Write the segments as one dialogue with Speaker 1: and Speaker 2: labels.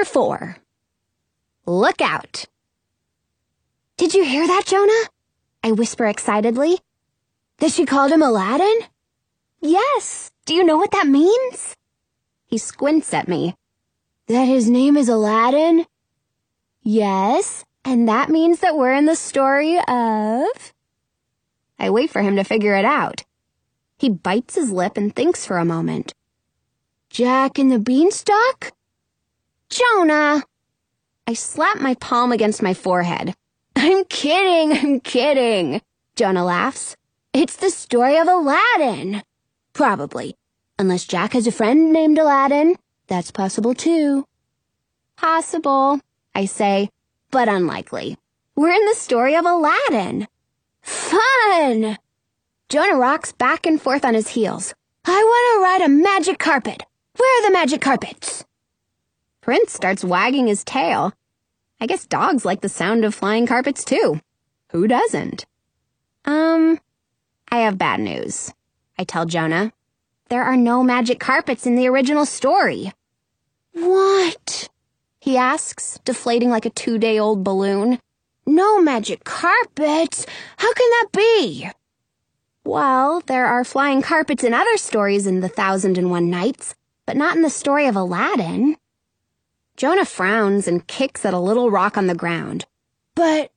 Speaker 1: Chapter 4. Look out. Did you hear that, Jonah? I whisper excitedly. That she called him Aladdin? Yes. Do you know what that means? He squints at me. That his name is Aladdin? Yes, and that means that we're in the story of... I wait for him to figure it out. He bites his lip and thinks for a moment. Jack and the Beanstalk? Jonah! I slap my palm against my forehead. I'm kidding. Jonah laughs. It's the story of Aladdin. Probably. Unless Jack has a friend named Aladdin. That's possible too. Possible, I say, but unlikely. We're in the story of Aladdin. Fun! Jonah rocks back and forth on his heels. I want to ride a magic carpet. Where are the magic carpets? Prince starts wagging his tail. I guess dogs like the sound of flying carpets too. Who doesn't? I have bad news. I tell Jonah. There are no magic carpets in the original story. What? He asks, deflating like a 2-day-old balloon. No magic carpets? How can that be? Well, there are flying carpets in other stories in the 1001 Nights, but not in the story of Aladdin. Jonah frowns and kicks at a little rock on the ground. But,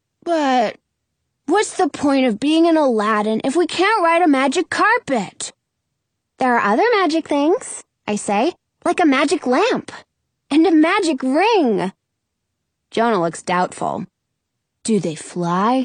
Speaker 1: what's the point of being in Aladdin if we can't ride a magic carpet? There are other magic things, I say, like a magic lamp and a magic ring. Jonah looks doubtful. Do they fly?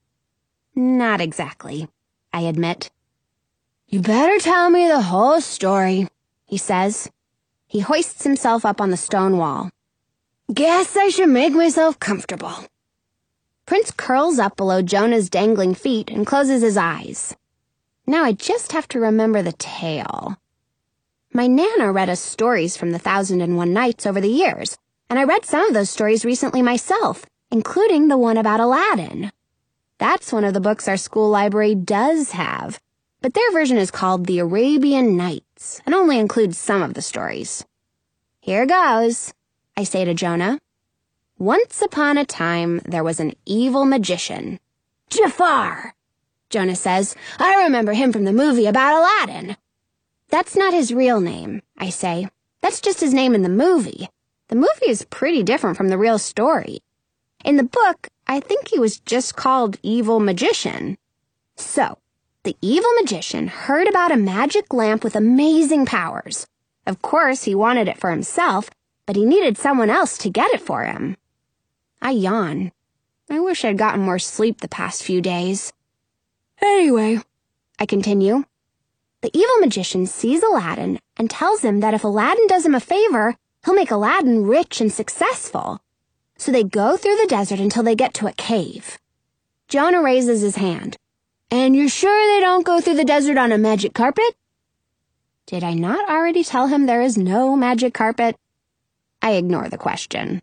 Speaker 1: Not exactly, I admit. You better tell me the whole story, he says. He hoists himself up on the stone wall. Guess I should make myself comfortable. Prince curls up below Jonah's dangling feet and closes his eyes. Now I just have to remember the tale. My Nana read us stories from the 1001 Nights over the years, and I read some of those stories recently myself, including the one about Aladdin. That's one of the books our school library does have, but their version is called The Arabian Nights and only includes some of the stories. Here goes, I say to Jonah. Once upon a time, there was an evil magician. Jafar, Jonah says. I remember him from the movie about Aladdin. That's not his real name, I say. That's just his name in the movie. The movie is pretty different from the real story. In the book, I think he was just called Evil Magician. So, the evil magician heard about a magic lamp with amazing powers. Of course, he wanted it for himself, but he needed someone else to get it for him. I yawn. I wish I'd gotten more sleep the past few days. Anyway, I continue. The evil magician sees Aladdin and tells him that if Aladdin does him a favor, he'll make Aladdin rich and successful. So they go through the desert until they get to a cave. Jonah raises his hand. And you're sure they don't go through the desert on a magic carpet? Did I not already tell him there is no magic carpet? I ignore the question.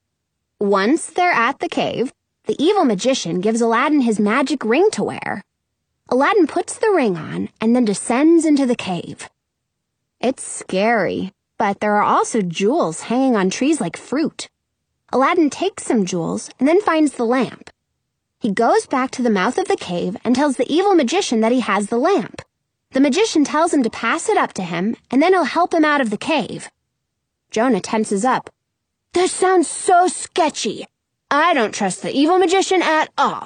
Speaker 1: Once they're at the cave, the evil magician gives Aladdin his magic ring to wear. Aladdin puts the ring on and then descends into the cave. It's scary, but there are also jewels hanging on trees like fruit. Aladdin takes some jewels and then finds the lamp. He goes back to the mouth of the cave and tells the evil magician that he has the lamp. The magician tells him to pass it up to him, and then he'll help him out of the cave. Jonah tenses up. That sounds so sketchy. I don't trust the evil magician at all.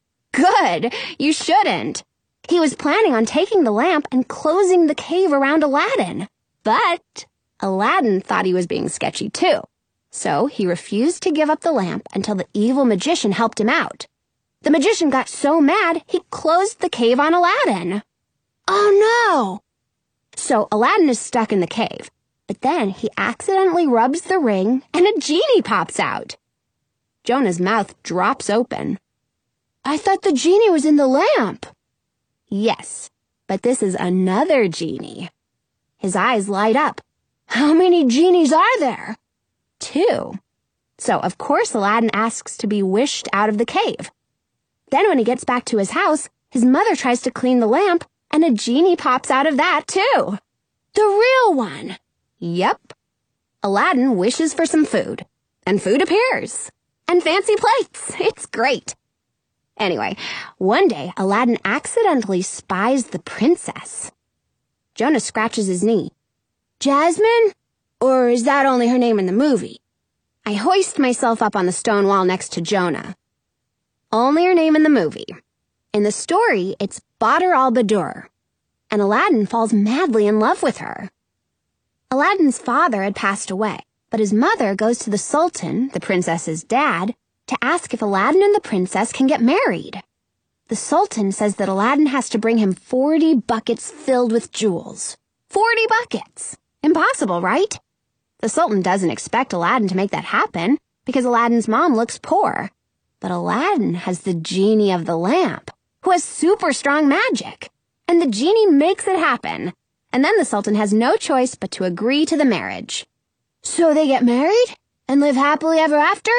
Speaker 1: Good, you shouldn't. He was planning on taking the lamp and closing the cave around Aladdin. But Aladdin thought he was being sketchy too. So he refused to give up the lamp until the evil magician helped him out. The magician got so mad, he closed the cave on Aladdin. Oh no! So Aladdin is stuck in the cave, but then he accidentally rubs the ring and a genie pops out. Jonah's mouth drops open. I thought the genie was in the lamp. Yes, but this is another genie. His eyes light up. How many genies are there? 2. So, of course, Aladdin asks to be wished out of the cave. Then when he gets back to his house, his mother tries to clean the lamp, and a genie pops out of that, too. The real one. Yep. Aladdin wishes for some food, and food appears. And fancy plates. It's great. Anyway, one day, Aladdin accidentally spies the princess. Jonah scratches his knee. Jasmine? Or is that only her name in the movie? I hoist myself up on the stone wall next to Jonah. Only her name in the movie. In the story, it's Badr al-Badur, and Aladdin falls madly in love with her. Aladdin's father had passed away, but his mother goes to the Sultan, the princess's dad, to ask if Aladdin and the princess can get married. The Sultan says that Aladdin has to bring him 40 buckets filled with jewels. 40 buckets! Impossible, right? The Sultan doesn't expect Aladdin to make that happen because Aladdin's mom looks poor. But Aladdin has the genie of the lamp, who has super strong magic. And the genie makes it happen. And then the Sultan has no choice but to agree to the marriage. So they get married and live happily ever after?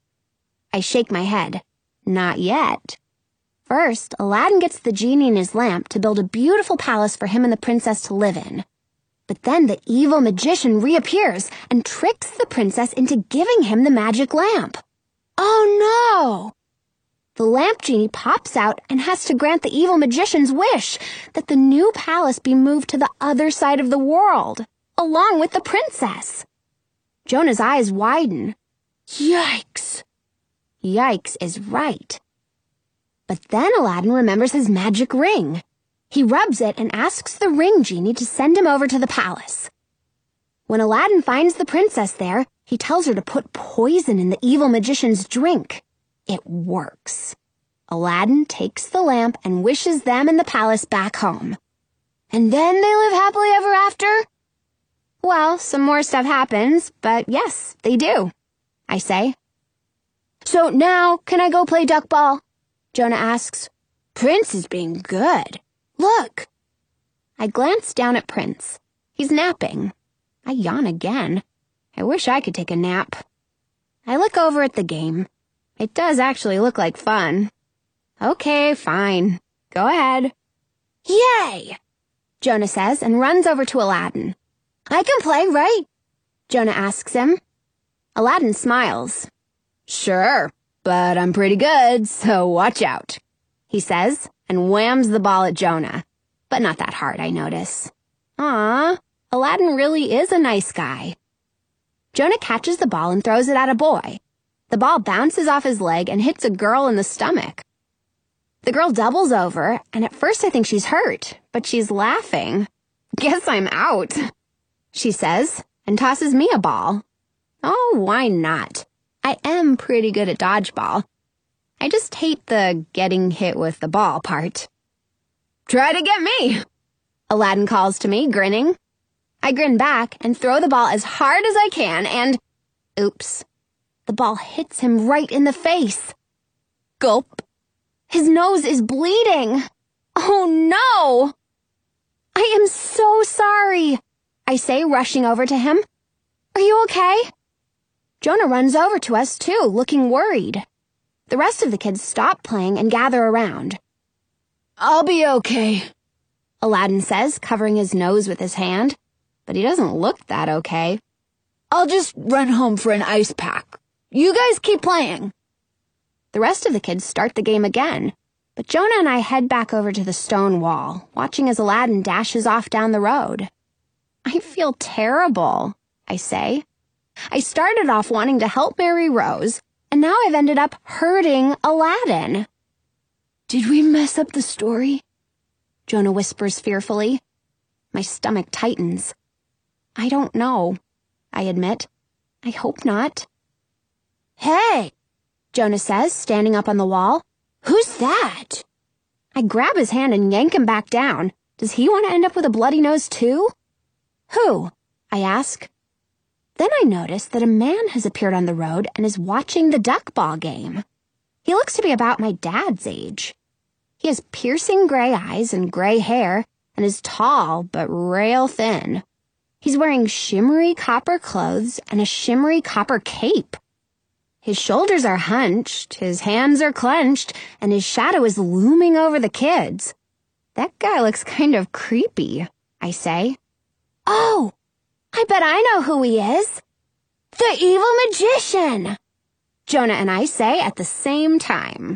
Speaker 1: I shake my head. Not yet. First, Aladdin gets the genie in his lamp to build a beautiful palace for him and the princess to live in. But then the evil magician reappears and tricks the princess into giving him the magic lamp. Oh no! The lamp genie pops out and has to grant the evil magician's wish that the new palace be moved to the other side of the world, along with the princess. Jonah's eyes widen. Yikes! Yikes is right. But then Aladdin remembers his magic ring. He rubs it and asks the ring genie to send him over to the palace. When Aladdin finds the princess there, he tells her to put poison in the evil magician's drink. It works. Aladdin takes the lamp and wishes them and the palace back home. And then they live happily ever after? Well, some more stuff happens, but yes, they do, I say. So now, can I go play duck ball? Jonah asks. Prince is being good. Look. I glance down at Prince. He's napping. I yawn again. I wish I could take a nap. I look over at the game. It does actually look like fun. Okay, fine. Go ahead. Yay! Jonah says and runs over to Aladdin. I can play, right? Jonah asks him. Aladdin smiles. Sure, but I'm pretty good, so watch out, he says, and whams the ball at Jonah. But not that hard, I notice. Aw, Aladdin really is a nice guy. Jonah catches the ball and throws it at a boy. The ball bounces off his leg and hits a girl in the stomach. The girl doubles over, and at first I think she's hurt, but she's laughing. Guess I'm out, she says, and tosses me a ball. Oh, why not? I am pretty good at dodgeball. I just hate the getting hit with the ball part. Try to get me, Aladdin calls to me, grinning. I grin back and throw the ball as hard as I can and... Oops. The ball hits him right in the face. Gulp. His nose is bleeding. Oh no! I am so sorry, I say, rushing over to him. Are you okay? Jonah runs over to us too, looking worried. The rest of the kids stop playing and gather around. I'll be okay, Aladdin says, covering his nose with his hand. But he doesn't look that okay. I'll just run home for an ice pack. You guys keep playing. The rest of the kids start the game again, but Jonah and I head back over to the stone wall, watching as Aladdin dashes off down the road. I feel terrible, I say. I started off wanting to help Mary Rose, and now I've ended up hurting Aladdin. Did we mess up the story? Jonah whispers fearfully. My stomach tightens. I don't know, I admit. I hope not. Hey, Jonah says, standing up on the wall. Who's that? I grab his hand and yank him back down. Does he want to end up with a bloody nose too? Who? I ask. Then I notice that a man has appeared on the road and is watching the duck ball game. He looks to be about my dad's age. He has piercing gray eyes and gray hair and is tall but rail thin. He's wearing shimmery copper clothes and a shimmery copper cape. His shoulders are hunched, his hands are clenched, and his shadow is looming over the kids. That guy looks kind of creepy, I say. Oh, I bet I know who he is, The evil magician! Jonah and I say at the same time.